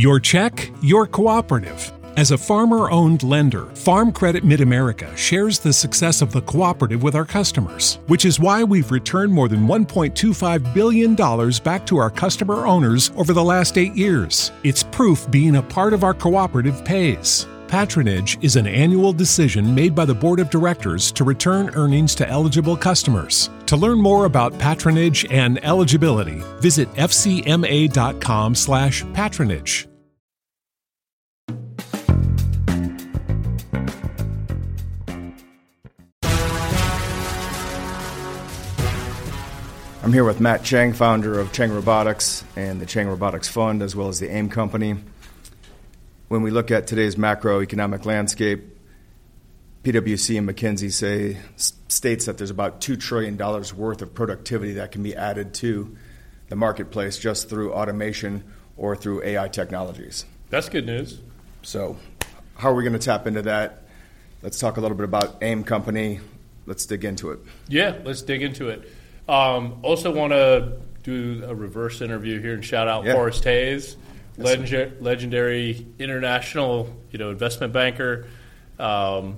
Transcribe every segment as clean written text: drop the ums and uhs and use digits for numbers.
Your check, your cooperative. As a farmer-owned lender, Farm Credit Mid-America shares the success of the cooperative with our customers, which is why we've returned more than $1.25 billion back to our customer owners over the last 8 years. It's proof being a part of our cooperative pays. Patronage is an annual decision made by the Board of Directors to return earnings to eligible customers. To learn more about patronage and eligibility, visit fcma.com/patronage. I'm here with Matt Cheng, founder of Cheng Robotics and the Cheng Robotics Fund, as well as the AIM Company. When we look at today's macroeconomic landscape, PwC and McKinsey states that there's about $2 trillion worth of productivity that can be added to the marketplace just through automation or through AI technologies. That's good news. So how are we going to tap into that? Let's talk a little bit about AIM Company. Let's dig into it. Yeah, let's dig into it. Also want to do a reverse interview here and shout out Forrest Hayes, legendary international investment banker, and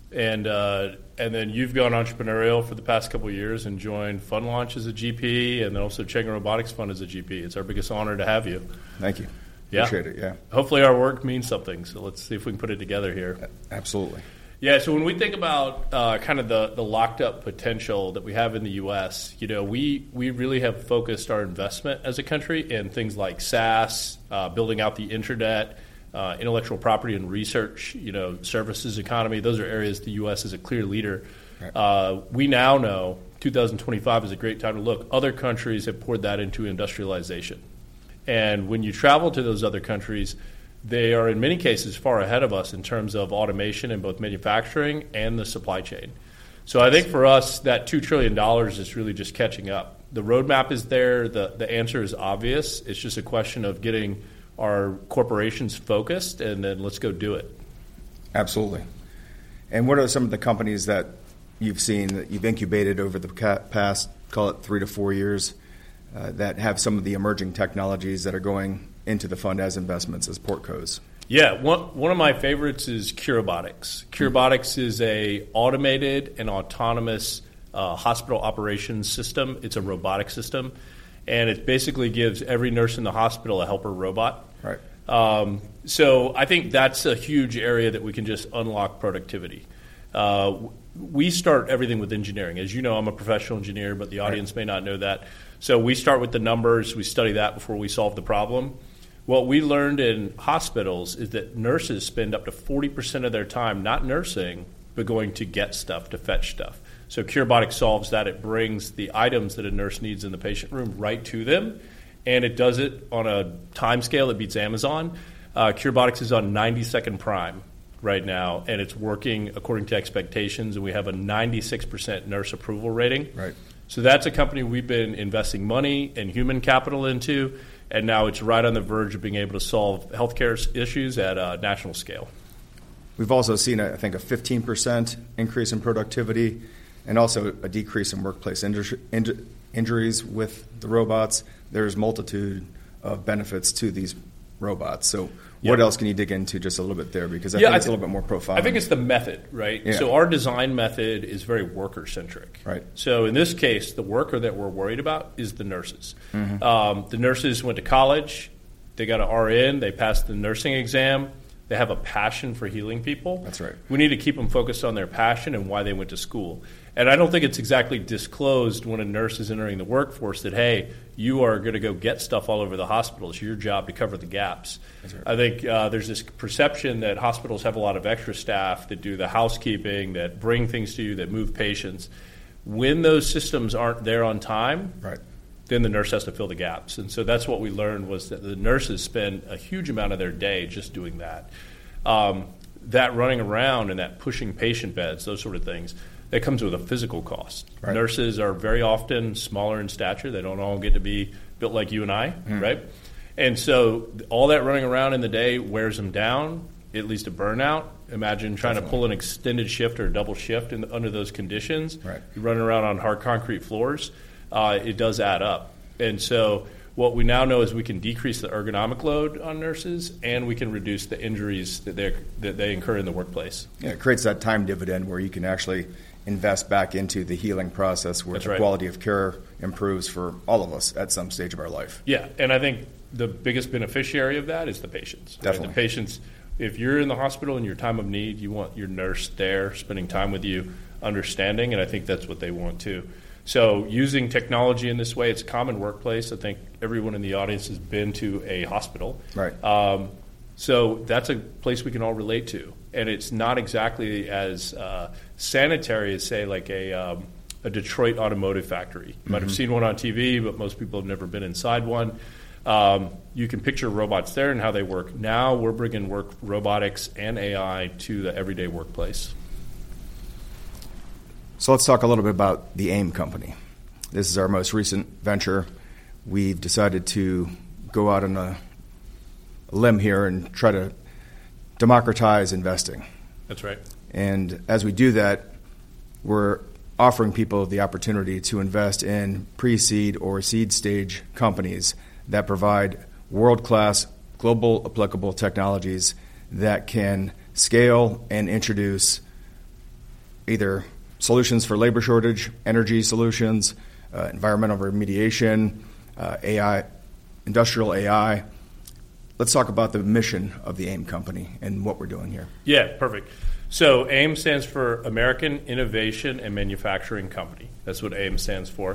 then you've gone entrepreneurial for the past couple of years and joined Fund Launch as a GP, and then also Cheng Robotics Fund as a GP. It's our biggest honor to have you. Thank you. Yeah. Appreciate it. Yeah. Hopefully our work means something. So let's see if we can put it together here. Absolutely. Yeah, so when we think about kind of the locked-up potential that we have in the U.S., we really have focused our investment as a country in things like SaaS, building out the internet, intellectual property and research, services economy. Those are areas the U.S. is a clear leader. Right. We now know 2025 is a great time to look. Other countries have poured that into industrialization. And when you travel to those other countries, they are in many cases far ahead of us in terms of automation in both manufacturing and the supply chain. So I think for us, that $2 trillion is really just catching up. The roadmap is there. The answer is obvious. It's just a question of getting our corporations focused, and then let's go do it. Absolutely. And what are some of the companies that you've seen that you've incubated over the past, call it 3 to 4 years, that have some of the emerging technologies that are going into the fund as investments, as portcos? Yeah, one of my favorites is Curobotics. Curobotics is a automated and autonomous hospital operations system. It's a robotic system, and it basically gives every nurse in the hospital a helper robot. Right. So I think that's a huge area that we can just unlock productivity. We start everything with engineering. As you know, I'm a professional engineer, but the audience may not know that. So we start with the numbers. We study that before we solve the problem. What we learned in hospitals is that nurses spend up to 40% of their time not nursing, but going to get stuff, to fetch stuff. So Curobotics solves that. It brings the items that a nurse needs in the patient room right to them, and it does it on a time scale that beats Amazon. Curobotics is on 90-second prime right now, and it's working according to expectations, and we have a 96% nurse approval rating. Right. So that's a company we've been investing money and human capital into, and now it's right on the verge of being able to solve healthcare issues at a national scale. We've also seen, I think, a 15% increase in productivity and also a decrease in workplace injuries with the robots. There's multitude of benefits to these robots. So what else can you dig into just a little bit there? Because I think it's a little bit more profound. I think it's the method, right? Yeah. So our design method is very worker-centric. Right. So in this case, the worker that we're worried about is the nurses. Mm-hmm. The nurses went to college. They got an RN. They passed the nursing exam. They have a passion for healing people. That's right. We need to keep them focused on their passion and why they went to school. And I don't think it's exactly disclosed when a nurse is entering the workforce that, hey, you are going to go get stuff all over the hospital. It's your job to cover the gaps. That's right. I think there's this perception that hospitals have a lot of extra staff that do the housekeeping, that bring things to you, that move patients. When those systems aren't there on time, right, then the nurse has to fill the gaps. And so that's what we learned, was that the nurses spend a huge amount of their day just doing that. That running around and that pushing patient beds, those sort of things, that comes with a physical cost. Right. Nurses are very often smaller in stature. They don't all get to be built like you and I, right? And so all that running around in the day wears them down. It leads to burnout. Imagine trying to pull an extended shift or a double shift under those conditions. Right. You're running around on hard concrete floors. It does add up. And so what we now know is we can decrease the ergonomic load on nurses, and we can reduce the injuries that they incur in the workplace. Yeah, it creates that time dividend where you can actually invest back into the healing process where the quality of care improves for all of us at some stage of our life. Yeah, and I think the biggest beneficiary of that is the patients. Definitely. Right? The patients, if you're in the hospital in your time of need, you want your nurse there spending time with you, understanding, and I think that's what they want too. So using technology in this way, it's a common workplace. I think everyone in the audience has been to a hospital. Right. So that's a place we can all relate to. And it's not exactly as sanitary as, say, like a Detroit automotive factory. You might have seen one on TV, but most people have never been inside one. You can picture robots there and how they work. Now we're bringing robotics and AI to the everyday workplace. So let's talk a little bit about the AIM company. This is our most recent venture. We've decided to go out on a limb here and try to democratize investing. That's right. And as we do that, we're offering people the opportunity to invest in pre-seed or seed stage companies that provide world-class, global applicable technologies that can scale and introduce either solutions for labor shortage, energy solutions, environmental remediation, AI, industrial AI. Let's talk about the mission of the AIM company and what we're doing here. Yeah, perfect. So AIM stands for American Innovation and Manufacturing Company. That's what AIM stands for.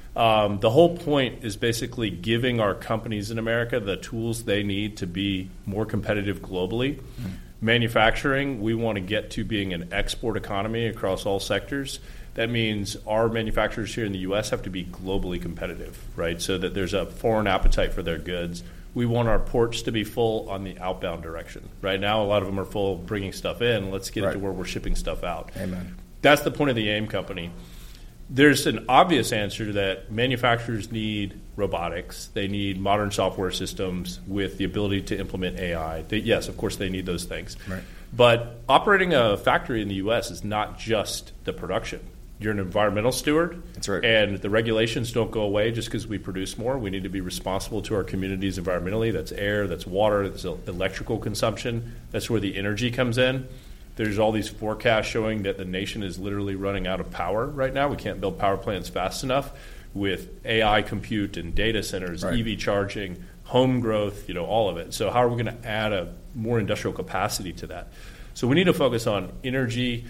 The whole point is basically giving our companies in America the tools they need to be more competitive globally. Manufacturing, we want to get to being an export economy across all sectors. That means our manufacturers here in the U.S. have to be globally competitive, right? So that there's a foreign appetite for their goods. We want our ports to be full on the outbound direction. Right now, a lot of them are full bringing stuff in. Let's get it to where we're shipping stuff out. Amen. That's the point of the AIM company. There's an obvious answer that manufacturers need robotics. They need modern software systems with the ability to implement AI. Yes, of course, they need those things. Right. But operating a factory in the U.S. is not just the production. You're an environmental steward. That's right. And the regulations don't go away just because we produce more. We need to be responsible to our communities environmentally. That's air, that's water, that's electrical consumption. That's where the energy comes in. There's all these forecasts showing that the nation is literally running out of power right now. We can't build power plants fast enough with AI compute and data centers, EV charging, home growth, all of it. So how are we going to add a more industrial capacity to that? So we need to focus on energy.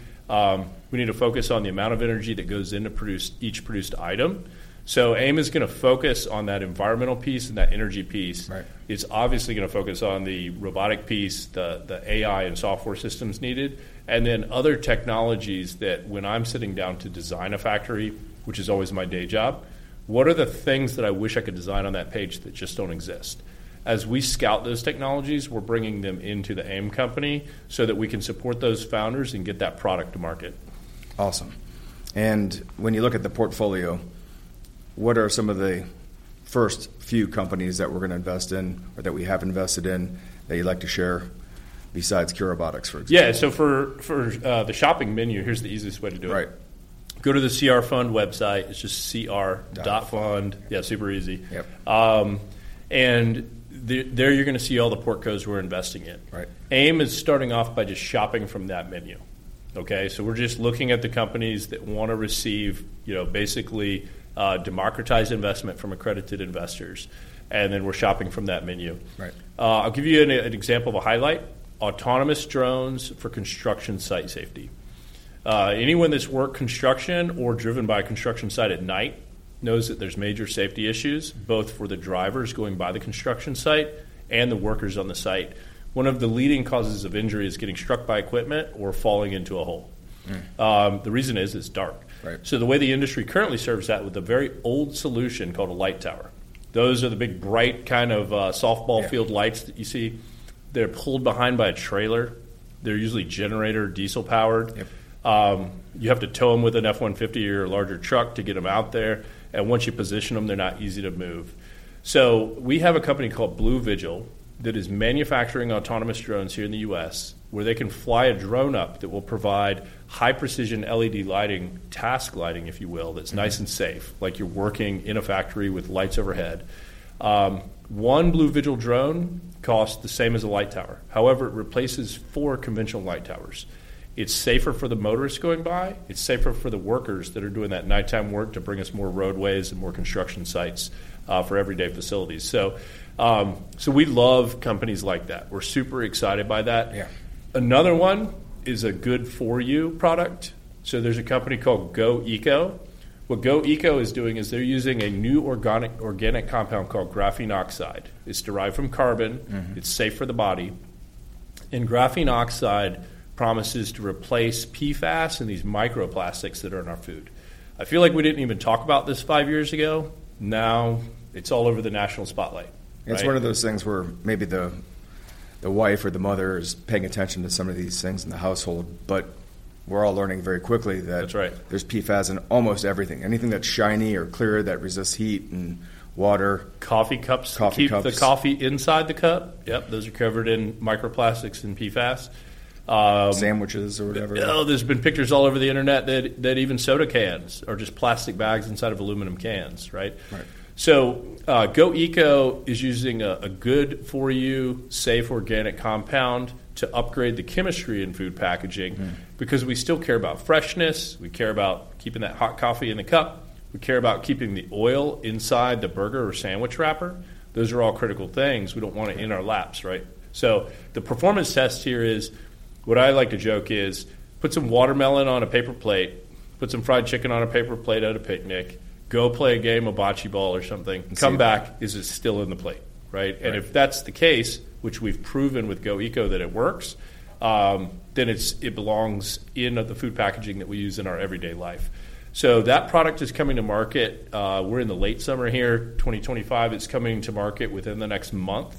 We need to focus on the amount of energy that goes into produce each produced item. So AIM is going to focus on that environmental piece and that energy piece. Right. It's obviously going to focus on the robotic piece, the AI and software systems needed, and then other technologies that when I'm sitting down to design a factory, which is always my day job, what are the things that I wish I could design on that page that just don't exist? As we scout those technologies, we're bringing them into the AIM company so that we can support those founders and get that product to market. Awesome. And when you look at the portfolio, what are some of the first few companies that we're going to invest in or that we have invested in that you'd like to share besides Cure Robotics, for example? Yeah, so for the shopping menu, here's the easiest way to do it. Right. Go to the CR Fund website. It's just cr.fund. Yeah, super easy. Yep. And there you're going to see all the portcos we're investing in. Right. AIM is starting off by just shopping from that menu. Okay, so we're just looking at the companies that want to receive, basically democratized investment from accredited investors, and then we're shopping from that menu. Right. I'll give you an example of a highlight: autonomous drones for construction site safety. Anyone that's worked construction or driven by a construction site at night knows that there's major safety issues, both for the drivers going by the construction site and the workers on the site. One of the leading causes of injury is getting struck by equipment or falling into a hole. The reason is it's dark. Right. So the way the industry currently serves that with a very old solution called a light tower. Those are the big, bright kind of softball field lights that you see. They're pulled behind by a trailer. They're usually generator, diesel powered. Yep. You have to tow them with an F-150 or a larger truck to get them out there. And once you position them, they're not easy to move. So we have a company called Blue Vigil that is manufacturing autonomous drones here in the U.S. where they can fly a drone up that will provide high-precision LED lighting, task lighting, if you will, that's nice and safe, like you're working in a factory with lights overhead. One Blue Vigil drone costs the same as a light tower. However, it replaces 4 conventional light towers. It's safer for the motorists going by. It's safer for the workers that are doing that nighttime work to bring us more roadways and more construction sites for everyday facilities. So we love companies like that. We're super excited by that. Yeah. Another one is a good for you product. So there's a company called Go Eco. What Go Eco is doing is they're using a new organic compound called graphene oxide. It's derived from carbon. Mm-hmm. It's safe for the body. And graphene oxide promises to replace PFAS and these microplastics that are in our food. I feel like we didn't even talk about this 5 years ago. Now it's all over the national spotlight. It's right? one of those things where maybe the wife or the mother is paying attention to some of these things in the household, but we're all learning very quickly that That's right. There's PFAS in almost everything. Anything that's shiny or clear that resists heat and water. Coffee cups keep the coffee inside the cup. Yep, those are covered in microplastics and PFAS. Sandwiches or whatever. Oh, there's been pictures all over the internet that even soda cans are just plastic bags inside of aluminum cans, right? Right. So Go Eco is using a good for you, safe organic compound to upgrade the chemistry in food packaging because we still care about freshness. We care about keeping that hot coffee in the cup. We care about keeping the oil inside the burger or sandwich wrapper. Those are all critical things. We don't want it in our laps, right? So the performance test here is, what I like to joke is, put some watermelon on a paper plate, put some fried chicken on a paper plate at a picnic, go play a game of bocce ball or something, and come back, is it still in the plate, right? And if that's the case, which we've proven with Go Eco that it works, then it belongs in the food packaging that we use in our everyday life. So that product is coming to market. We're in the late summer here, 2025. It's coming to market within the next month.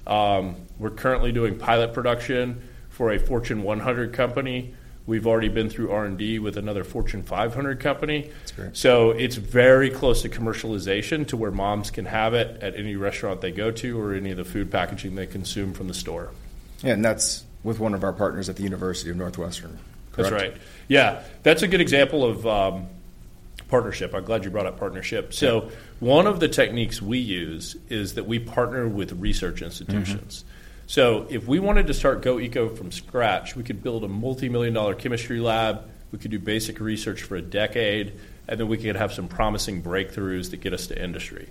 We're currently doing pilot production for a Fortune 100 company. We've already been through R&D with another Fortune 500 company. That's great. So it's very close to commercialization to where moms can have it at any restaurant they go to or any of the food packaging they consume from the store. Yeah, and that's with one of our partners at the University of Northwestern. Correct? That's right. Yeah, that's a good example of partnership. I'm glad you brought up partnership. So one of the techniques we use is that we partner with research institutions. So if we wanted to start Go Eco from scratch, we could build a multi-million-dollar chemistry lab, we could do basic research for a decade, and then we could have some promising breakthroughs that get us to industry.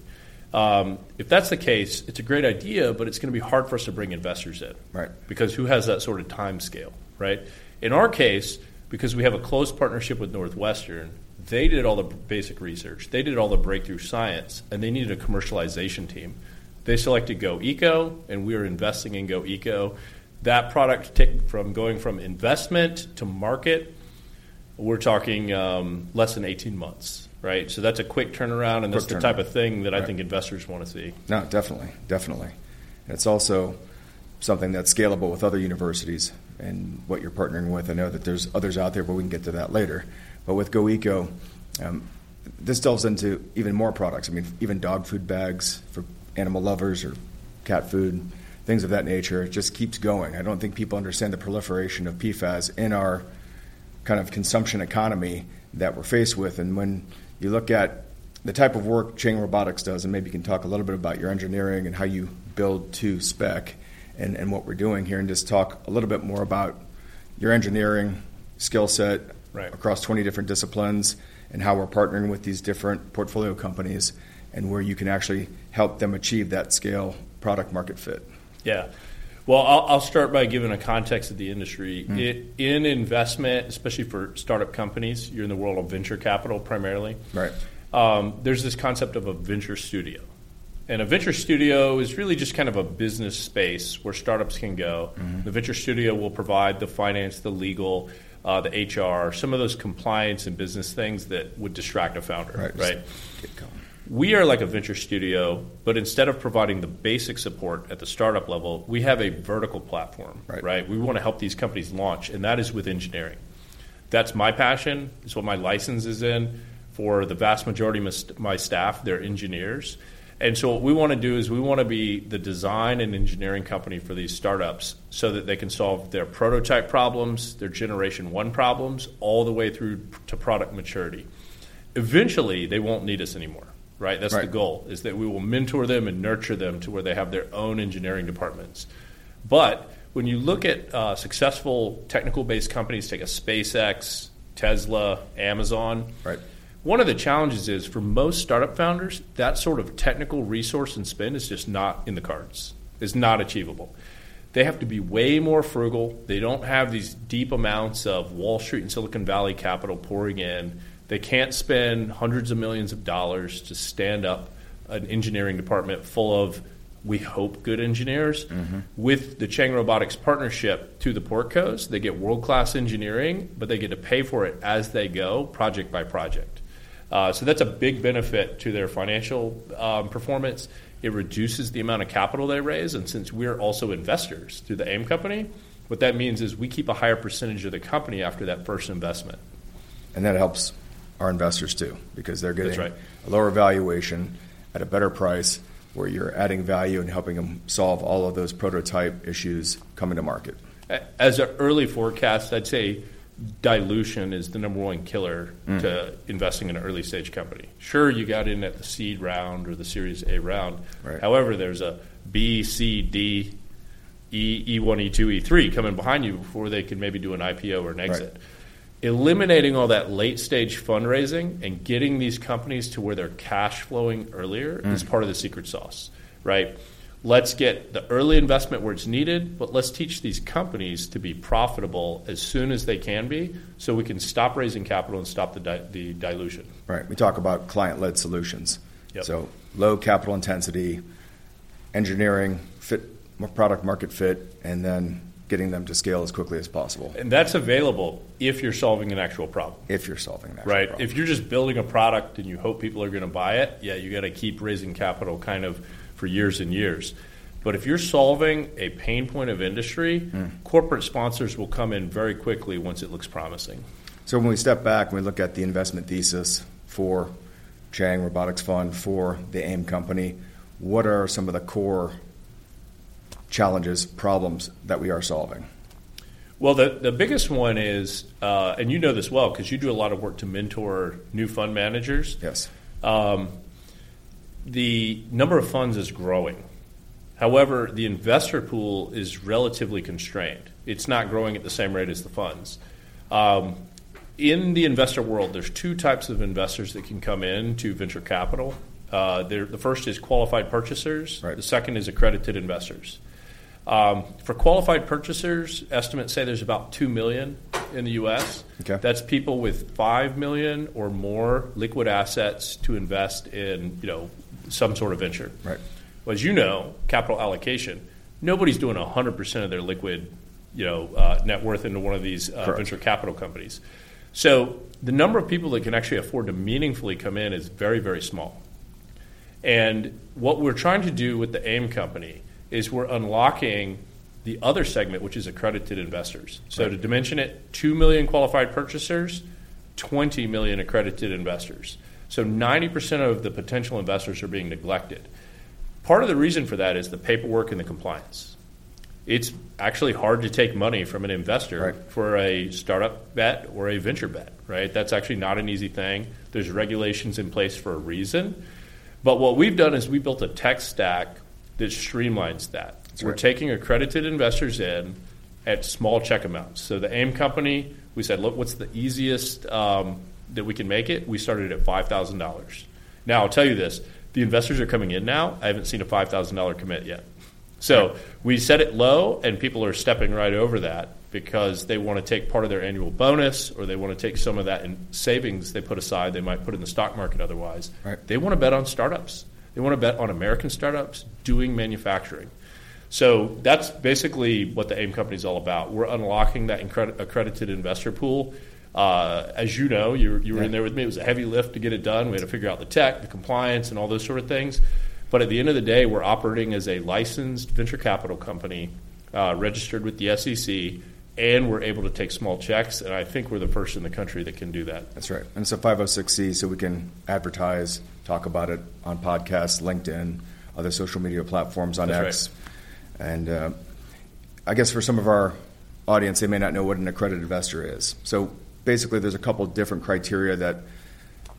If that's the case, it's a great idea, but it's going to be hard for us to bring investors in. Right. Because who has that sort of time scale, right? In our case, because we have a close partnership with Northwestern, they did all the basic research, they did all the breakthrough science, and they needed a commercialization team. They selected Go Eco, and we are investing in Go Eco. That product, from going from investment to market, we're talking less than 18 months, right? So that's a quick turnaround, and that's the type of thing that I think investors want to see. No, definitely. And it's also something that's scalable with other universities and what you're partnering with. I know that there's others out there, but we can get to that later. But with Go Eco, this delves into even more products. I mean, even dog food bags for animal lovers or cat food, things of that nature. It just keeps going. I don't think people understand the proliferation of PFAS in our kind of consumption economy that we're faced with. And when you look at the type of work Cheng Robotics does, and maybe you can talk a little bit about your engineering and how you build to spec and what we're doing here, and just talk a little bit more about your engineering skill set across 20 different disciplines and how we're partnering with these different portfolio companies and where you can actually help them achieve that scale product market fit. Yeah. Well, I'll start by giving a context of the industry. In investment, especially for startup companies, you're in the world of venture capital primarily. Right. There's this concept of a venture studio. And a venture studio is really just kind of a business space where startups can go. The venture studio will provide the finance, the legal, the HR, some of those compliance and business things that would distract a founder, right? We are like a venture studio, but instead of providing the basic support at the startup level, we have a vertical platform, right? We want to help these companies launch, and that is with engineering. That's my passion. It's what my license is in. For the vast majority of my staff, they're engineers. And so what we want to do is we want to be the design and engineering company for these startups so that they can solve their prototype problems, their generation one problems, all the way through to product maturity. Eventually, they won't need us anymore. right? That's the goal, is that we will mentor them and nurture them to where they have their own engineering departments. But when you look at successful technical-based companies, take a SpaceX, Tesla, Amazon, right. One of the challenges is for most startup founders, that sort of technical resource and spend is just not in the cards. It's not achievable. They have to be way more frugal. They don't have these deep amounts of Wall Street and Silicon Valley capital pouring in. They can't spend hundreds of millions of dollars to stand up an engineering department full of, we hope, good engineers. Mm-hmm. With the Chang Robotics partnership to the Portcos, they get world-class engineering, but they get to pay for it as they go, project by project. So that's a big benefit to their financial performance. It reduces the amount of capital they raise, and since we're also investors through the AIM company, what that means is we keep a higher percentage of the company after that first investment. And that helps our investors too, because they're getting right. a lower valuation at a better price where you're adding value and helping them solve all of those prototype issues coming to market. As an early forecast, I'd say dilution is the number one killer to investing in an early stage company. Sure, you got in at the seed round or the Series A round. Right. However, there's a B, C, D, E, E1, E2, E3 coming behind you before they can maybe do an IPO or an exit. Right. Eliminating all that late stage fundraising and getting these companies to where they're cash flowing earlier is part of the secret sauce, right? Let's get the early investment where it's needed, but let's teach these companies to be profitable as soon as they can be so we can stop raising capital and stop the dilution. Right. We talk about client-led solutions. Yep. So low capital intensity, engineering, product market fit, and then getting them to scale as quickly as possible. And that's available if you're solving an actual problem. If you're solving an actual right. problem. If you're just building a product and you hope people are going to buy it, yeah, you got to keep raising capital kind of for years and years. But if you're solving a pain point of industry, corporate sponsors will come in very quickly once it looks promising. So when we step back and we look at the investment thesis for Chang Robotics Fund, for the AIM company, what are some of the core challenges, problems that we are solving? Well, the biggest one is, and you know this well because you do a lot of work to mentor new fund managers. Yes. The number of funds is growing. However, the investor pool is relatively constrained. It's not growing at the same rate as the funds. In the investor world, there's two types of investors that can come in to venture capital. The first is qualified purchasers. Right. The second is accredited investors. For qualified purchasers, estimates say there's about 2 million in the U.S. Okay. That's people with 5 million or more liquid assets to invest in, some sort of venture. Right. Well, as you know, capital allocation, nobody's doing 100% of their liquid, net worth into one of these venture capital companies. So the number of people that can actually afford to meaningfully come in is very, very small. And what we're trying to do with the AIM company is we're unlocking the other segment, which is accredited investors. So right. to dimension it, 2 million qualified purchasers, 20 million accredited investors. So 90% of the potential investors are being neglected. Part of the reason for that is the paperwork and the compliance. It's actually hard to take money from an investor right. for a startup bet or a venture bet, right? That's actually not an easy thing. There's regulations in place for a reason. But what we've done is we built a tech stack that streamlines that. That's We're right. taking accredited investors in at small check amounts. So the AIM company, we said, look, what's the easiest that we can make it? We started at $5,000. Now, I'll tell you this. The investors are coming in now. I haven't seen a $5,000 commit yet. So we set it low, and people are stepping right over that because they want to take part of their annual bonus or they want to take some of that in savings they put aside. They might put in the stock market otherwise. Right. They want to bet on startups. They want to bet on American startups doing manufacturing. So that's basically what the AIM company is all about. We're unlocking that accredited investor pool. As you know, you were in there with me. It was a heavy lift to get it done. We had to figure out the tech, the compliance, and all those sort of things. But at the end of the day, we're operating as a licensed venture capital company, registered with the SEC, and we're able to take small checks. And I think we're the first in the country that can do that. That's right. And it's a 506C, so we can advertise, talk about it on podcasts, LinkedIn, other social media platforms on That's X. Right. And I guess for some of our audience, they may not know what an accredited investor is. So basically, there's a couple different criteria that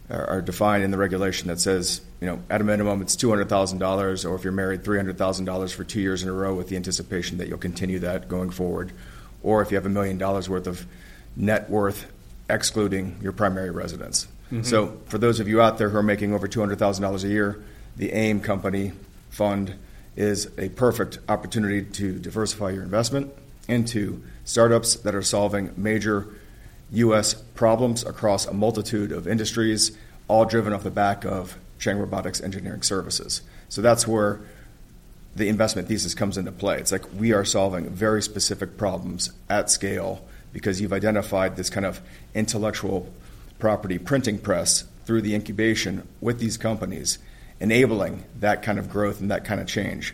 are defined in the regulation that says, at a minimum it's $200,000, or if you're married, $300,000 for 2 years in a row with the anticipation that you'll continue that going forward, or if you have $1 million worth of net worth excluding your primary residence. Mm-hmm. So for those of you out there who are making over $200,000 a year, the AIM company fund is a perfect opportunity to diversify your investment into startups that are solving major U.S. problems across a multitude of industries, all driven off the back of Cheng Robotics Engineering Services. So that's where the investment thesis comes into play. It's like we are solving very specific problems at scale because you've identified this kind of intellectual property printing press through the incubation with these companies, enabling that kind of growth and that kind of change.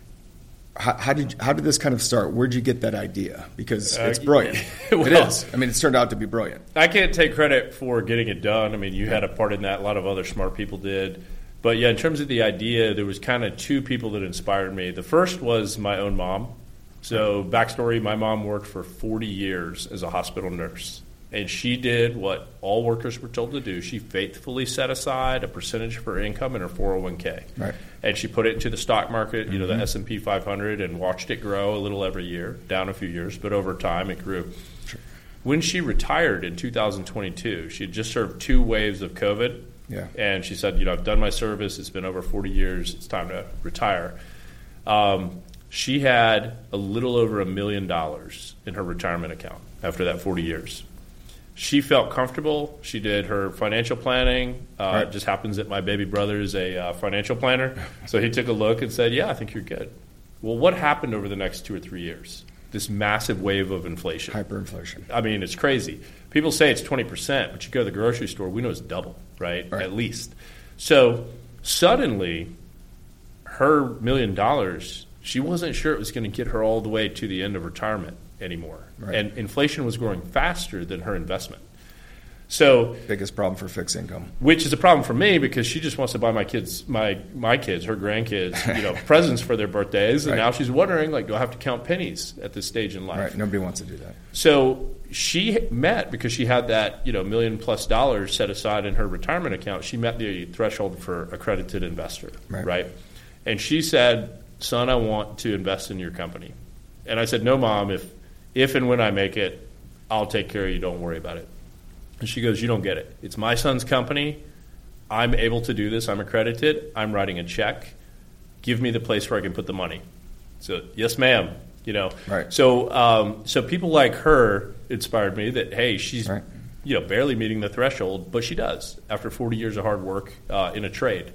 How did this kind of start? Where'd you get that idea? Because it's brilliant. Well, it is. I mean, it's turned out to be brilliant. I can't take credit for getting it done. I mean, you had a part in that. A lot of other smart people did. But yeah, in terms of the idea, there was kind of two people that inspired me. The first was my own mom. So backstory, my mom worked for 40 years as a hospital nurse. And she did what all workers were told to do. She faithfully set aside a percentage of her income in her 401k. Right. And she put it into the stock market, the S&P 500, and watched it grow a little every year, down a few years, but over time it grew. Sure. When she retired in 2022, she had just served 2 waves of COVID. Yeah. And she said, I've done my service. It's been over 40 years. It's time to retire. She had a little over $1 million in her retirement account after that 40 years. She felt comfortable. She did her financial planning. Right. It just happens that my baby brother is a financial planner. So he took a look and said, I think you're good. Well, what happened over the next 2 or 3 years? This massive wave of inflation. Hyperinflation. I mean, it's crazy. People say it's 20%, but you go to the grocery store, we know it's double, right? At least. So suddenly, her $1 million, she wasn't sure it was going to get her all the way to the end of retirement anymore. Right. And inflation was growing faster than her investment. So biggest problem for fixed income. Which is a problem for me because she just wants to buy my kids, her grandkids, presents for their birthdays. And now she's wondering, do I have to count pennies at this stage in life? Right. Nobody wants to do that. So she met, because she had that, $1 million+ set aside in her retirement account, she met the threshold for accredited investor, right? And she said, son, I want to invest in your company. And I said, no, Mom, if and when I make it, I'll take care of you. Don't worry about it. And she goes, you don't get it. It's my son's company. I'm able to do this. I'm accredited. I'm writing a check. Give me the place where I can put the money. So, yes, ma'am. Right. So people like her inspired me that, hey, she's barely meeting the threshold, but she does after 40 years of hard work in a trade.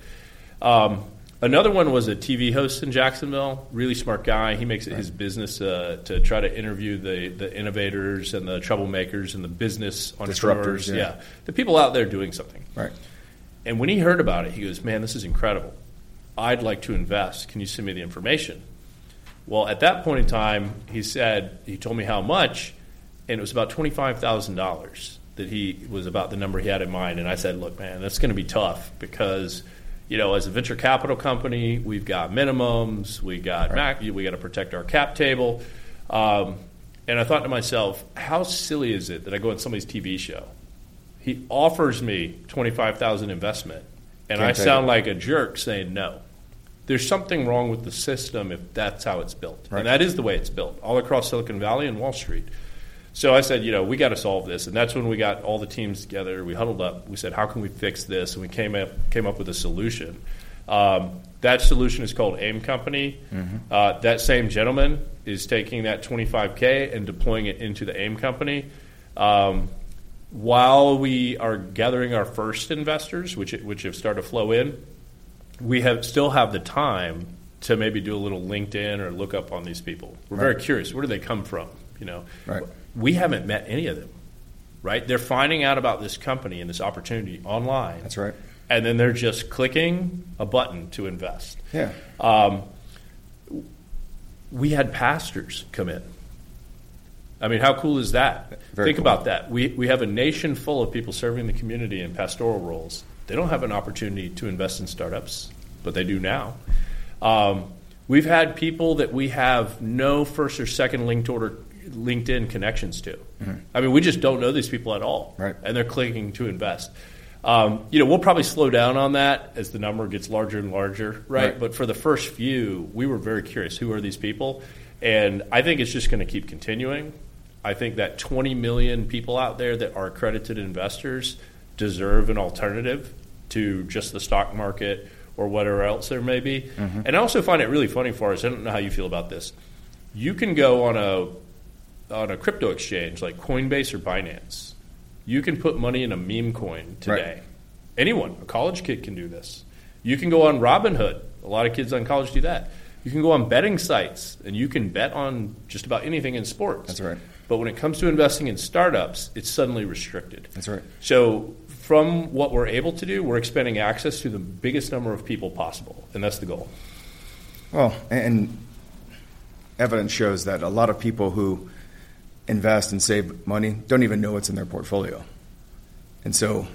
Another one was a TV host in Jacksonville, really smart guy. He makes it his business to try to interview the innovators and the troublemakers and the business entrepreneurs. Disruptors, the people out there doing something. Right. And when he heard about it, he goes, man, this is incredible. I'd like to invest. Can you send me the information? Well, at that point in time, he told me how much, and it was about $25,000 that was about the number he had in mind. And I said, look, man, that's going to be tough because – as a venture capital company, we've got minimums, we got we got to protect our cap table. And I thought to myself, how silly is it that I go on somebody's TV show? He offers me $25,000 investment, and I sound like a jerk saying no. There's something wrong with the system if that's how it's built. Right. And that is the way it's built, all across Silicon Valley and Wall Street. So I said, we got to solve this. And that's when we got all the teams together. We huddled up. We said, how can we fix this? And we came up with a solution. That solution is called AIM Company. Mm-hmm. That same gentleman is taking that $25K and deploying it into the AIM Company. While we are gathering our first investors, which have started to flow in, we still have the time to maybe do a little LinkedIn or look up on these people. We're very curious. Where do they come from? Right. We haven't met any of them, right? They're finding out about this company and this opportunity online. That's right. And then they're just clicking a button to invest. Yeah. We had pastors come in. I mean, how cool is that? Think about that. We have a nation full of people serving the community in pastoral roles. They don't have an opportunity to invest in startups, but they do now. We've had people that we have no first or second LinkedIn connections to. Mm-hmm. I mean, we just don't know these people at all. Right. And they're clicking to invest. We'll probably slow down on that as the number gets larger and larger, right? But for the first few, we were very curious. Who are these people? And I think it's just going to keep continuing. I think that 20 million people out there that are accredited investors deserve an alternative to just the stock market or whatever else there may be. Mm-hmm. And I also find it really funny for us. I don't know how you feel about this. You can go on a crypto exchange like Coinbase or Binance. You can put money in a meme coin today. Right. Anyone, a college kid can do this. You can go on Robinhood. A lot of kids on college do that. You can go on betting sites, and you can bet on just about anything in sports. That's right. But when it comes to investing in startups, it's suddenly restricted. That's right. So from what we're able to do, we're expanding access to the biggest number of people possible, and that's the goal. Well, and evidence shows that a lot of people who invest and save money don't even know what's in their portfolio. And so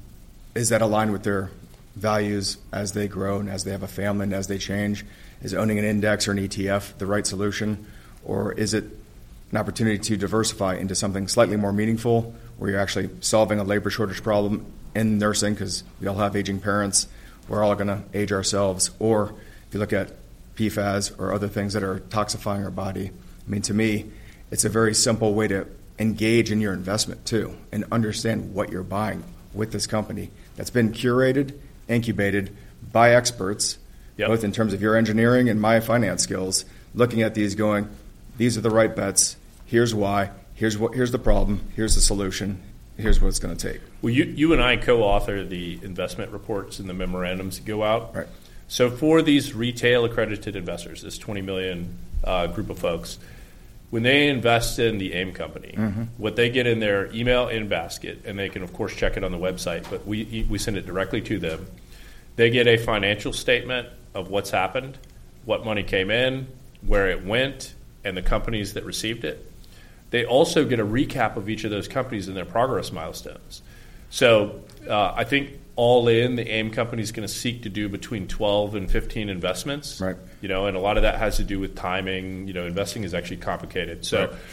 is that aligned with their values as they grow and as they have a family and as they change? Is owning an index or an ETF the right solution? Or is it an opportunity to diversify into something slightly more meaningful where you're actually solving a labor shortage problem in nursing, because we all have aging parents. We're all going to age ourselves. Or if you look at PFAS or other things that are toxifying our body, I mean, to me, it's a very simple way to engage in your investment too and understand what you're buying with this company that's been curated, incubated by experts, both in terms of your engineering and my finance skills, looking at these going, these are the right bets, here's why, here's the problem, here's the solution, here's what it's going to take. Well, you and I co-author the investment reports and the memorandums that go out. Right. So for these retail accredited investors, this 20 million group of folks, when they invest in the AIM company, what they get in their email in basket, and they can, of course, check it on the website, but we send it directly to them. They get a financial statement of what's happened, what money came in, where it went, and the companies that received it. They also get a recap of each of those companies and their progress milestones. So I think all in, the AIM company is going to seek to do between 12 and 15 investments. Right. And a lot of that has to do with timing. Investing is actually complicated. So, right.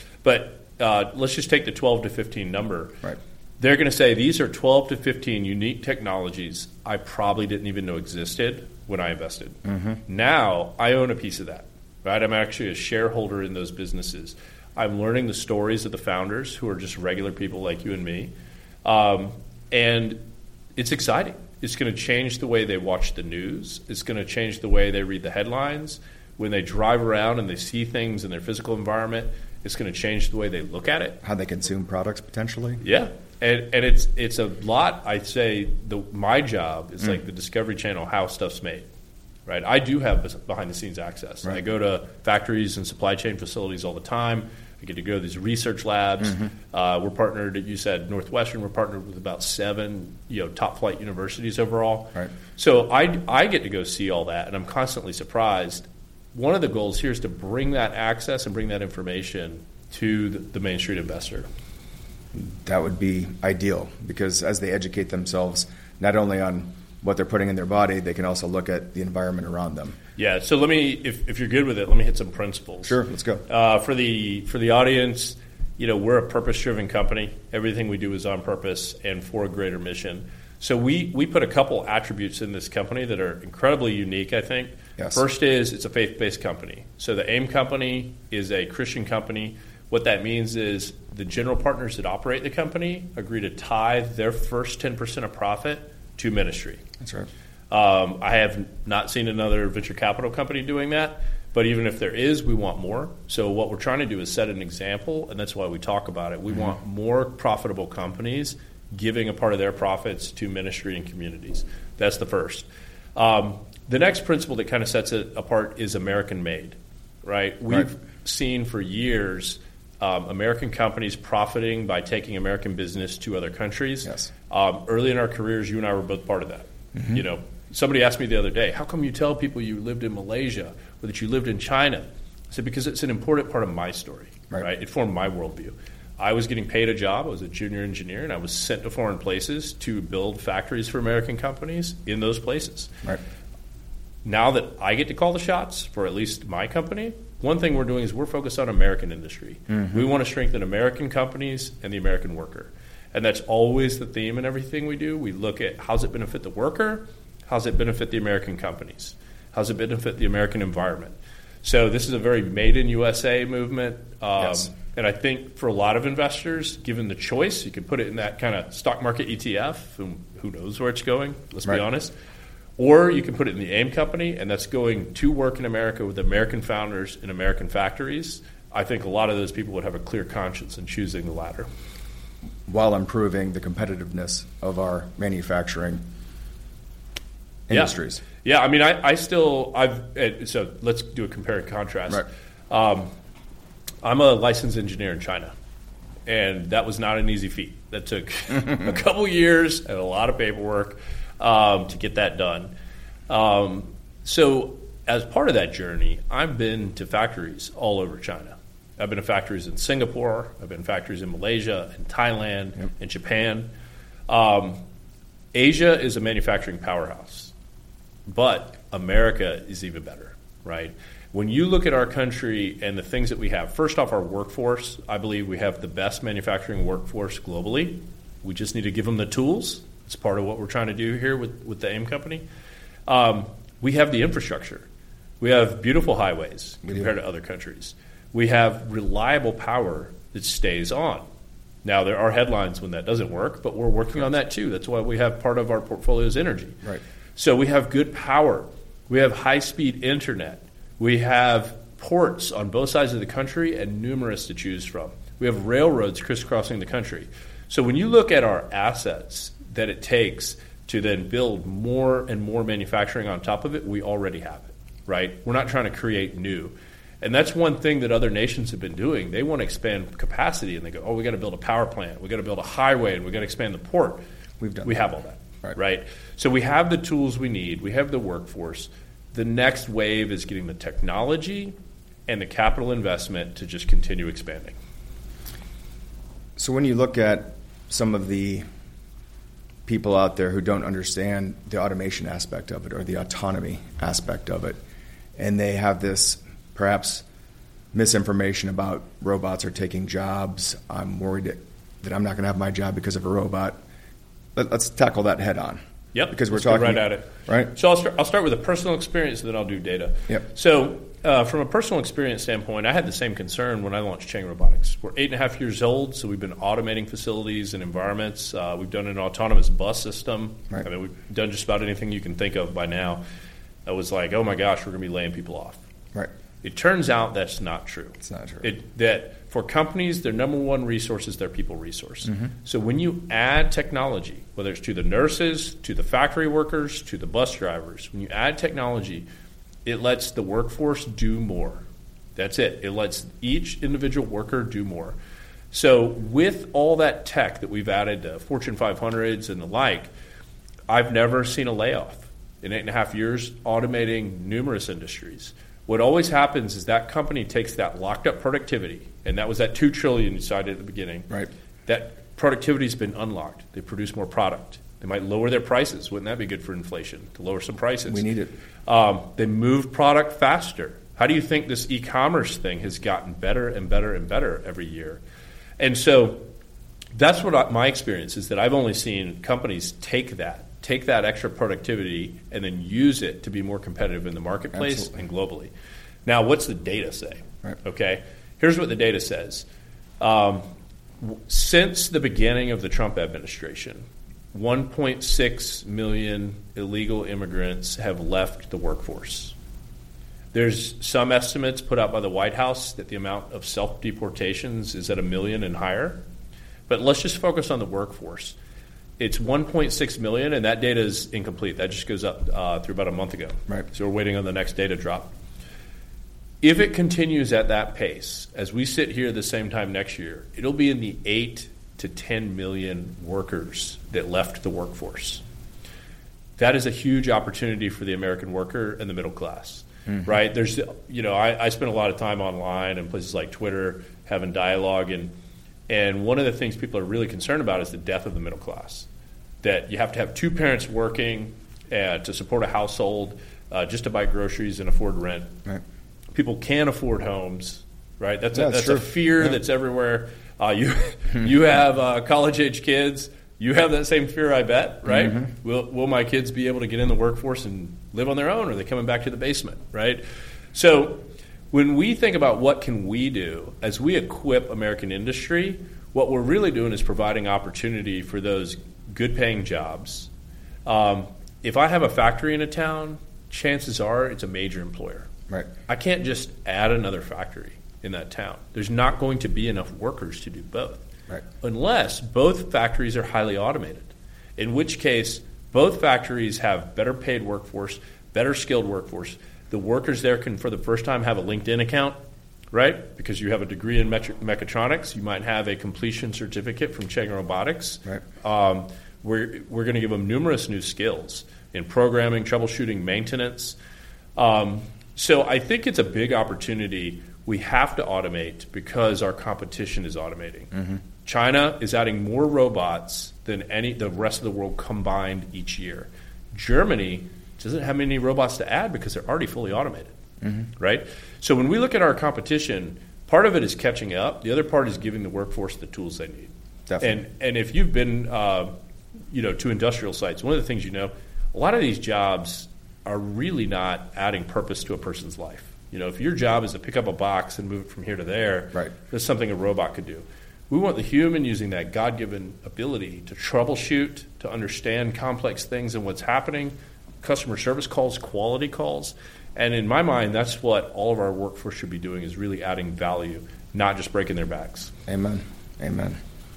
But let's just take the 12 to 15 number. Right. They're going to say these are 12 to 15 unique technologies I probably didn't even know existed when I invested. Now I own a piece of that. Right. I'm actually a shareholder in those businesses. I'm learning the stories of the founders who are just regular people like you and me. And it's exciting. It's going to change the way they watch the news. It's going to change the way they read the headlines. When they drive around and they see things in their physical environment, it's going to change the way they look at it. How they consume products, potentially. Yeah. And it's a lot. I'd say my job is like the Discovery Channel, how stuff's made. Right. I do have behind-the-scenes access. Right. I go to factories and supply chain facilities all the time. I get to go to these research labs. We're partnered, you said Northwestern, we're partnered with about 7 top flight universities overall. Right. So I get to go see all that, and I'm constantly surprised. One of the goals here is to bring that access and bring that information to the Main Street investor. That would be ideal, because as they educate themselves, not only on what they're putting in their body, they can also look at the environment around them. Yeah, so let me, if you're good with it, let me hit some principles. Sure, let's go. For the audience, we're a purpose-driven company. Everything we do is on purpose and for a greater mission. So we put a couple attributes in this company that are incredibly unique, I think. Yes. First is it's a faith-based company. So the AIM company is a Christian company. What that means is the general partners that operate the company agree to tithe their first 10% of profit to ministry. That's right. I have not seen another venture capital company doing that, but even if there is, we want more. So what we're trying to do is set an example, and that's why we talk about it. We want more profitable companies giving a part of their profits to ministry and communities. That's the first. The next principle that kind of sets it apart is American-made, right? We've seen for years American companies profiting by taking American business to other countries. Yes. Early in our careers, you and I were both part of that. Somebody asked me the other day, how come you tell people you lived in Malaysia or that you lived in China? I said, because it's an important part of my story, right? It formed my worldview. I was getting paid a job. I was a junior engineer, and I was sent to foreign places to build factories for American companies in those places. Right. Now that I get to call the shots for at least my company, one thing we're doing is we're focused on American industry. We want to strengthen American companies and the American worker. And that's always the theme in everything we do. We look at how's it benefit the worker, how's it benefit the American companies, how's it benefit the American environment. So this is a very made in USA movement. Yes. And I think for a lot of investors, given the choice, you could put it in that kind of stock market ETF, and who knows where it's going, let's be honest. Or you can put it in the AIM company, and that's going to work in America with American founders in American factories. I think a lot of those people would have a clear conscience in choosing the latter. While improving the competitiveness of our manufacturing industries. Yeah, I mean, so let's do a compare and contrast. Right. I'm a licensed engineer in China, and that was not an easy feat. That took a couple years and a lot of paperwork to get that done. So as part of that journey, I've been to factories all over China. I've been to factories in Singapore. I've been to factories in Malaysia, in Thailand, in Japan. Asia is a manufacturing powerhouse, but America is even better, right? When you look at our country and the things that we have, first off, our workforce, I believe we have the best manufacturing workforce globally. We just need to give them the tools. It's part of what we're trying to do here with the AIM company. We have the infrastructure. We have beautiful highways compared to other countries. We have reliable power that stays on. Now, there are headlines when that doesn't work, but we're working on that too. That's why we have part of our portfolio is energy. Right. So we have good power. We have high-speed internet. We have ports on both sides of the country and numerous to choose from. We have railroads crisscrossing the country. So when you look at our assets that it takes to then build more and more manufacturing on top of it, we already have it, right? We're not trying to create new. And that's one thing that other nations have been doing. They want to expand capacity, and they go, we got to build a power plant, we got to build a highway, and we got to expand the port. We have all that, right? So we have the tools we need. We have the workforce. The next wave is getting the technology and the capital investment to just continue expanding. So when you look at some of the people out there who don't understand the automation aspect of it or the autonomy aspect of it, and they have this perhaps misinformation about robots are taking jobs, I'm worried that I'm not going to have my job because of a robot. Let's tackle that head on. Yep, because let's we're talking right at it. Right. So I'll start with a personal experience, and then I'll do data. Yep. So from a personal experience standpoint, I had the same concern when I launched Cheng Robotics. We're 8.5 years old, so we've been automating facilities and environments. We've done an autonomous bus system. Right. I mean, we've done just about anything you can think of by now. I was like, oh my gosh, we're going to be laying people off. Right. It turns out that's not true. It's not true. That for companies, their number one resource is their people resource. Mm-hmm. So when you add technology, whether it's to the nurses, to the factory workers, to the bus drivers, when you add technology, it lets the workforce do more. That's it. It lets each individual worker do more. So with all that tech that we've added to Fortune 500s and the like, I've never seen a layoff in 8.5 years automating numerous industries. What always happens is that company takes that locked up productivity, and that was that $2 trillion you cited at the beginning. Right. That productivity has been unlocked. They produce more product. They might lower their prices. Wouldn't that be good for inflation, to lower some prices? We need it. They move product faster. How do you think this e-commerce thing has gotten better and better and better every year? And so that's what my experience is, that I've only seen companies take that extra productivity and then use it to be more competitive in the marketplace Absolutely. and globally. Now, what's the data say? Right. Okay, here's what the data says. Since the beginning of the Trump administration, 1.6 million illegal immigrants have left the workforce. There's some estimates put out by the White House that the amount of self-deportations is at 1 million and higher. But let's just focus on the workforce. It's 1.6 million, and that data is incomplete. That just goes up through about a month ago. Right. So we're waiting on the next data drop. If it continues at that pace, as we sit here the same time next year, it'll be in the 8 to 10 million workers that left the workforce. That is a huge opportunity for the American worker and the middle class, right? There's, I spend a lot of time online and places like Twitter having dialogue, and one of the things people are really concerned about is the death of the middle class. That you have to have two parents working to support a household, just to buy groceries and afford rent. Right. People can't afford homes, right? That's true. a fear that's everywhere. You have college-age kids. You have that same fear, I bet, right? Mm-hmm. Will my kids be able to get in the workforce and live on their own, or are they coming back to the basement, right? So when we think about what can we do as we equip American industry, what we're really doing is providing opportunity for those good-paying jobs. If I have a factory in a town, chances are it's a major employer. Right. I can't just add another factory in that town. There's not going to be enough workers to do both. Right. Unless both factories are highly automated, in which case both factories have better paid workforce, better skilled workforce. The workers there can, for the first time, have a LinkedIn account, right? Because you have a degree in mechatronics. You might have a completion certificate from Cheng Robotics. Right. We're going to give them numerous new skills in programming, troubleshooting, maintenance. So I think it's a big opportunity. We have to automate because our competition is automating. Mm-hmm. China is adding more robots than the rest of the world combined each year. Germany doesn't have many robots to add because they're already fully automated, right? So when we look at our competition, part of it is catching up. The other part is giving the workforce the tools they need. Definitely. And if you've been to industrial sites, one of the things a lot of these jobs are really not adding purpose to a person's life. If your job is to pick up a box and move it from here to there, right, that's something a robot could do. We want the human using that God-given ability to troubleshoot, to understand complex things and what's happening, customer service calls, quality calls. And in my mind, that's what all of our workforce should be doing, is really adding value, not just breaking their backs. Amen. Amen.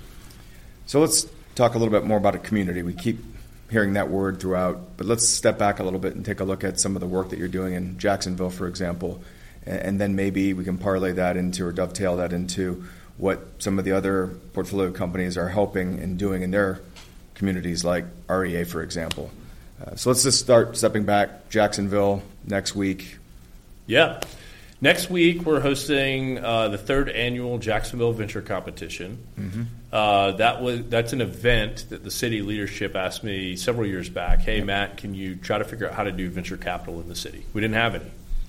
So let's talk a little bit more about a community. We keep hearing that word throughout, but let's step back a little bit and take a look at some of the work that you're doing in Jacksonville, for example, and then maybe we can parlay that into or dovetail that into what some of the other portfolio companies are helping and doing in their communities, like REA, for example. So let's just start stepping back. Jacksonville next week. Yeah. Next week, we're hosting the third annual Jacksonville Venture Competition. Mm-hmm. That's an event that the city leadership asked me several years back, hey, Matt, can you try to figure out how to do venture capital in the city? We didn't have any.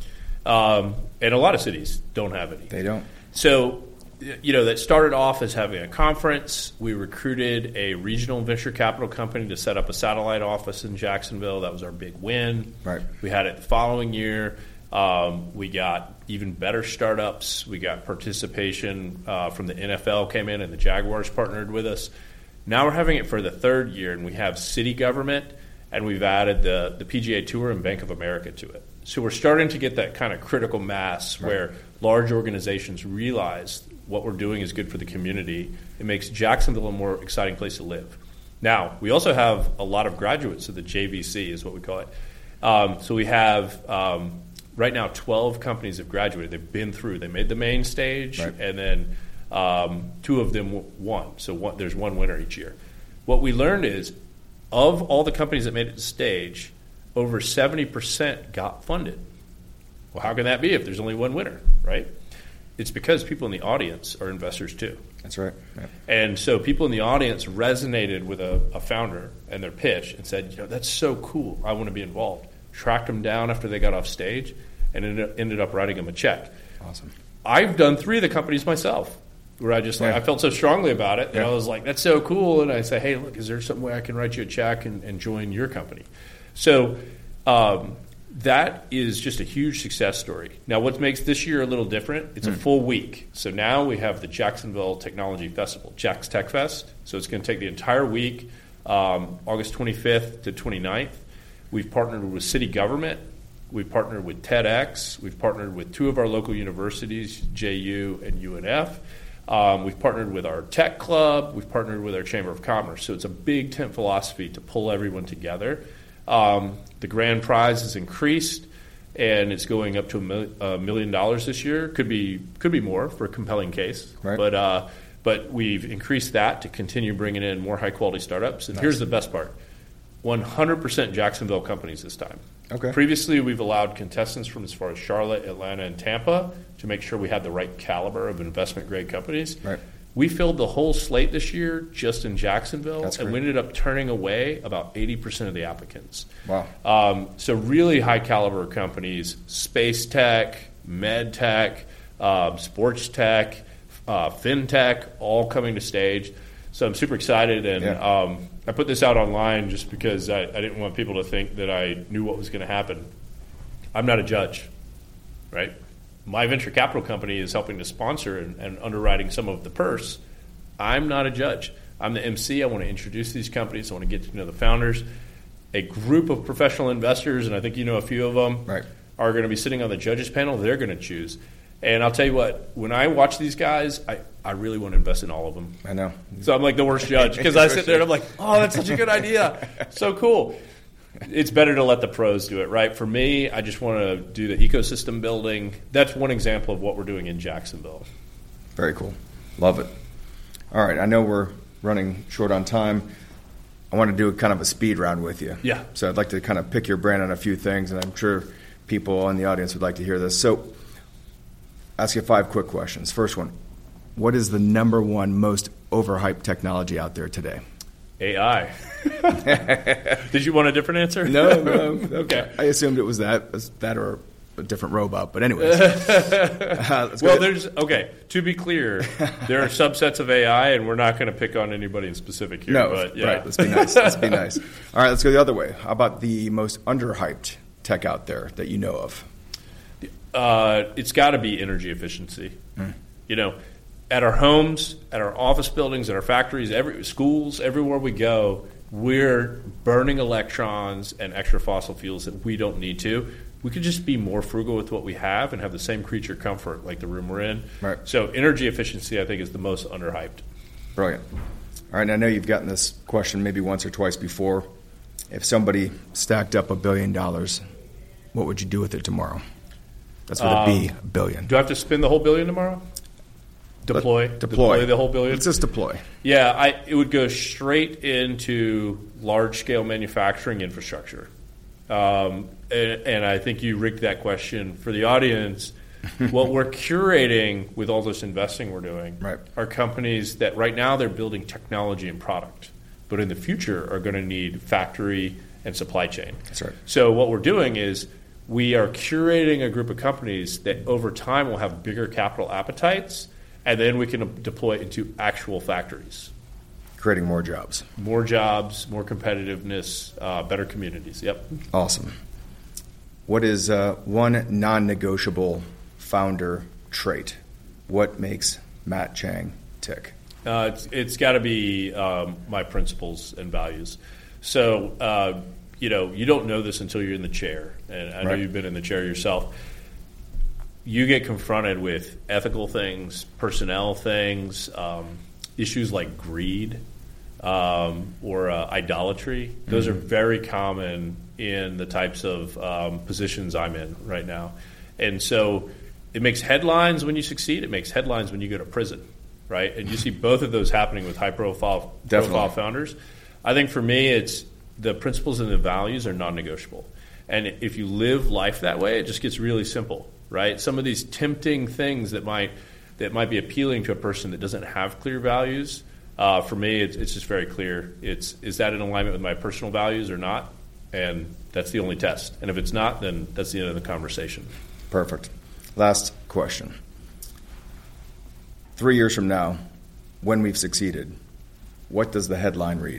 And a lot of cities don't have any. They don't. So, that started off as having a conference. We recruited a regional venture capital company to set up a satellite office in Jacksonville. That was our big win. Right. We had it the following year. We got even better startups. We got participation from the NFL came in, and the Jaguars partnered with us. Now we're having it for the third year, and we have city government, and we've added the PGA Tour and Bank of America to it. So we're starting to get that kind of critical mass where large organizations realize what we're doing is good for the community. It makes Jacksonville a more exciting place to live. Now, we also have a lot of graduates of the JVC is what we call it. So we have... right now, 12 companies have graduated. They've been through. They made the main stage, and then 2 of them won. So there's one winner each year. What we learned is, of all the companies that made it to stage, over 70% got funded. Well, how can that be if there's only one winner, right? It's because people in the audience are investors too. That's right. Yeah. And so people in the audience resonated with a founder and their pitch and said, that's so cool. I want to be involved. Tracked them down after they got off stage, and ended up writing them a check. Awesome. I've done 3 of the companies myself, where I felt so strongly about it, and I was like, that's so cool. And I say, hey, look, is there some way I can write you a check and join your company? So that is just a huge success story. Now, what makes this year a little different, it's a full week. So now we have the Jacksonville Technology Festival, Jax Tech Fest. So it's going to take the entire week, August 25th to 29th. We've partnered with city government. We've partnered with TEDx. We've partnered with 2 of our local universities, JU and UNF. We've partnered with our tech club. We've partnered with our Chamber of Commerce. So it's a big tent philosophy to pull everyone together. The grand prize has increased, and it's going up to $1 million this year. Could be more for a compelling case. Right. But we've increased that to continue bringing in more high-quality startups. And here's the best part. 100% Jacksonville companies this time. Okay. Previously, we've allowed contestants from as far as Charlotte, Atlanta, and Tampa to make sure we had the right caliber of investment-grade companies. Right. We filled the whole slate this year just in Jacksonville, That's and great. we ended up turning away about 80% of the applicants. Wow. So really high-caliber companies, space tech, med tech, sports tech, fintech, all coming to stage. So I'm super excited, and I put this out online just because I didn't want people to think that I knew what was going to happen. I'm not a judge, right? My venture capital company is helping to sponsor and underwriting some of the purse. I'm not a judge. I'm the MC. I want to introduce these companies. I want to get to know the founders. A group of professional investors, and I think you know a few of them, are going to be sitting on the judges panel. They're going to choose. And I'll tell you what, when I watch these guys, I really want to invest in all of them. I know. So I'm like the worst judge because I sit there and I'm like, oh, that's such a good idea. So cool. It's better to let the pros do it, right? For me, I just want to do the ecosystem building. That's one example of what we're doing in Jacksonville. Very cool. Love it. All right. I know we're running short on time. I want to do kind of a speed round with you. Yeah. So I'd like to kind of pick your brain on a few things, and I'm sure people in the audience would like to hear this. So ask you 5 quick questions. First one, what is the number one most overhyped technology out there today? AI. Did you want a different answer? No. Okay. I assumed it was that or a different robot. But anyways. To be clear, there are subsets of AI, and we're not going to pick on anybody in specific here. No, but yeah. Right. Let's be nice. All right, let's go the other way. How about the most underhyped tech out there that you know of? It's got to be energy efficiency. You know, at our homes, at our office buildings, at our factories, schools, everywhere we go, we're burning electrons and extra fossil fuels that we don't need to. We could just be more frugal with what we have and have the same creature comfort like the room we're in. Right. So energy efficiency, I think, is the most underhyped. Brilliant. All right, and I know you've gotten this question maybe once or twice before. If somebody stacked up $1 billion, what would you do with it tomorrow? That's with a B, billion. Do I have to spend the whole $1 billion tomorrow? Deploy the whole $1 billion? Let's just deploy. Yeah, it would go straight into large-scale manufacturing infrastructure. And I think you rigged that question for the audience. What we're curating with all this investing we're doing are companies that right now they're building technology and product, but in the future are going to need factory and supply chain. That's right. So what we're doing is we are curating a group of companies that over time will have bigger capital appetites, and then we can deploy into actual factories. Creating more jobs. More jobs, more competitiveness, better communities. Yep. Awesome. What is one non-negotiable founder trait? What makes Matt Chang tick? It's got to be my principles and values. So, you don't know this until you're in the chair. And I know you've been in the chair yourself. You get confronted with ethical things, personnel things, issues like greed or idolatry. Those are very common in the types of positions I'm in right now. And so it makes headlines when you succeed. It makes headlines when you go to prison, right? And you see both of those happening with high-profile founders. I think for me, it's the principles and the values are non-negotiable. And if you live life that way, it just gets really simple, right? Some of these tempting things that might be appealing to a person that doesn't have clear values, for me, it's just very clear. Is that in alignment with my personal values or not? And that's the only test. And if it's not, then that's the end of the conversation. Perfect. Last question. 3 years from now, when we've succeeded, what does the headline read?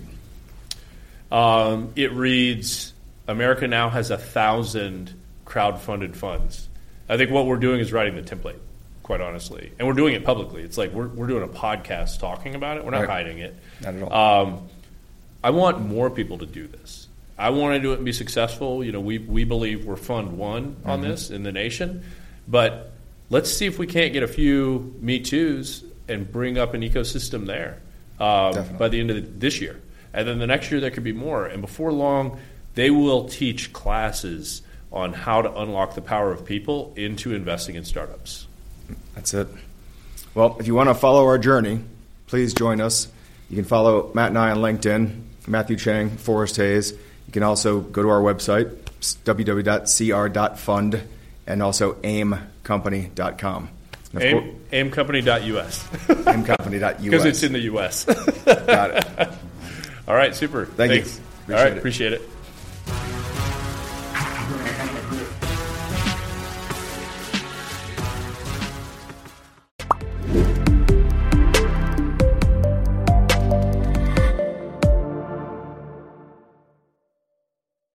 It reads, America now has 1,000 crowd-funded funds. I think what we're doing is writing the template, quite honestly. And we're doing it publicly. It's like we're doing a podcast talking about it. We're not hiding it. Not at all. I want more people to do this. I want to do it and be successful. We believe we're fund one on this in the nation. But let's see if we can't get a few Me Too's and bring up an ecosystem there by the end of this year. And then the next year there could be more. And before long, they will teach classes on how to unlock the power of people into investing in startups. That's it. Well, if you want to follow our journey, please join us. You can follow Matt and I on LinkedIn, Matthew Chang, Forrest Hayes. You can also go to our website, www.cr.fund, and also aimcompany.com. Aimcompany.us. Aimcompany.us. Because it's in the U.S. Got it. All right, super. Thanks. All right, appreciate it.